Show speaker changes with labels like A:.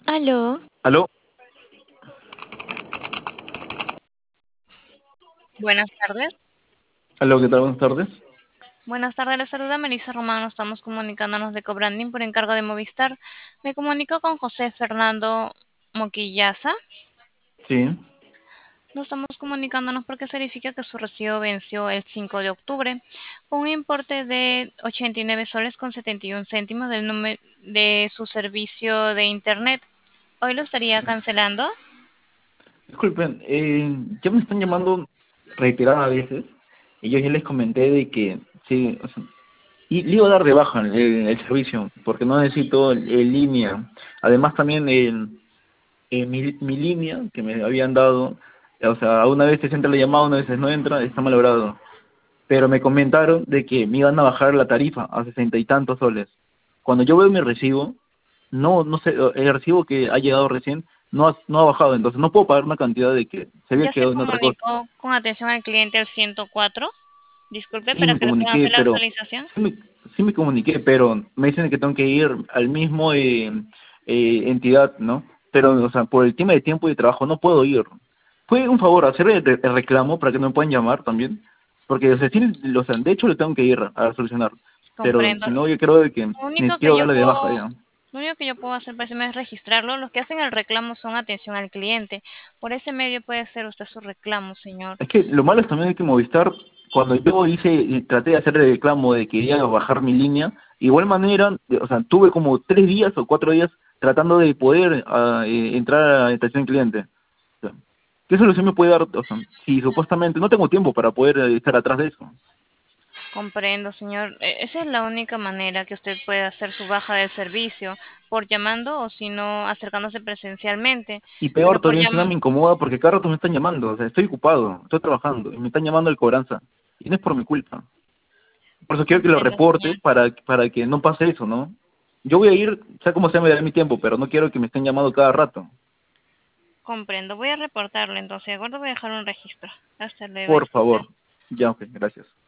A: Aló,
B: ¿Aló?
C: Buenas tardes.
B: ¿Aló? ¿Qué tal? Buenas tardes.
C: Buenas tardes, les saluda Melissa Romano. Estamos comunicándonos de Cobranding por encargo de Movistar. Me comunico con José Fernando Moquillaza.
B: Sí.
C: Nos estamos comunicándonos porque se verifica que su recibo venció el 5 de octubre con un importe de 89 soles con 71 céntimos del número de su servicio de internet. Hoy lo estaría cancelando.
B: Disculpen, ya me están llamando reiteradas veces y yo ya les comenté de que sí, o sea, y le iba a dar de baja el servicio porque no necesito línea. Además también mi línea que me habían dado, o sea, una vez entra la llamada, una vez no entra, está malogrado. Pero me comentaron de que me iban a bajar la tarifa a 60 y tantos soles. Cuando yo veo mi recibo, no sé, el recibo que ha llegado recién no ha bajado, entonces no puedo pagar una cantidad de que se había
C: Ya se
B: quedado en otra cosa.
C: comunicó con atención al cliente al 104. Disculpe,
B: Sí
C: para
B: me
C: que le puedan hacer
B: comuniqué,
C: la
B: pero
C: actualización.
B: sí me, sí me comuniqué, pero me dicen que tengo que ir al mismo entidad, ¿no? Pero, o sea, por el tema de tiempo y de trabajo no puedo ir. ¿Puede un favor hacer el reclamo para que no me puedan llamar también? Porque, o sea, o sea, de hecho le tengo que ir a solucionar, pero
C: Comprendo.
B: si no, yo creo de que
C: Lo único que
B: quiero
C: yo
B: darle de baja
C: puedo,
B: ya.
C: lo único que yo puedo hacer para es registrarlo. Los que hacen el reclamo son atención al cliente. Por ese medio puede hacer usted su reclamo, señor.
B: Es que lo malo es también de que Movistar, cuando yo traté de hacer el reclamo de que quería bajar mi línea, igual manera, o sea, tuve como 3 días o 4 días tratando de poder entrar a la atención al cliente. O sea, ¿qué solución me puede dar? O sea, si supuestamente no tengo tiempo para poder estar atrás de eso.
C: Comprendo, señor. Esa es la única manera que usted puede hacer su baja del servicio, por llamando o si no acercándose presencialmente.
B: Y
C: Pero
B: peor
C: por
B: todavía encima
C: llam
B: me incomoda porque cada rato me están llamando, o sea, estoy ocupado, estoy trabajando y me están llamando de cobranza. Y no es por mi culpa. Por eso quiero que lo
C: Comprendo,
B: reporte
C: señor.
B: para que no pase eso, ¿no? Yo voy a ir, sea como sea, me daré mi tiempo, pero no quiero que me estén llamando cada rato.
C: Comprendo. Voy a reportarlo entonces. De acuerdo, voy a dejar un registro. Hasta luego.
B: Por
C: Disculpe.
B: favor. Ya, ok, gracias.